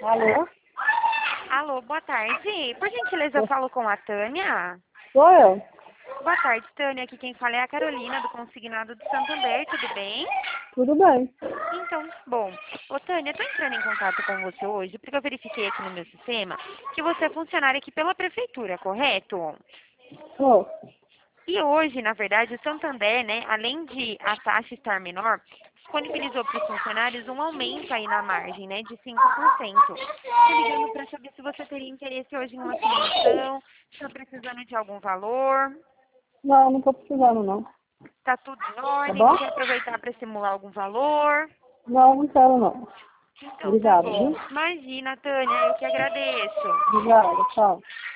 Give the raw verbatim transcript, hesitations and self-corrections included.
Alô? Alô, boa tarde. Por gentileza, eu falo com a Tânia. Sou eu. Boa tarde, Tânia. Aqui quem fala é a Carolina, do Consignado do Santander. Tudo bem? Tudo bem. Então, bom. Ô, Tânia, eu tô entrando em contato com você hoje porque eu verifiquei aqui no meu sistema que você é funcionária aqui pela prefeitura, correto? Sou. E hoje, na verdade, o Santander, né, além de a taxa estar menor, disponibilizou para os funcionários um aumento aí na margem, né, de cinco por cento. Estou ligando para saber se você teria interesse hoje em uma simulação, se está precisando de algum valor, Não, não tô precisando, não. está tudo em Tá ordem, bom? não quer aproveitar para simular algum valor. Não, não quero, não. Então, tá Obrigada, bom. viu? Imagina, Tânia, eu que agradeço. Obrigada, tchau.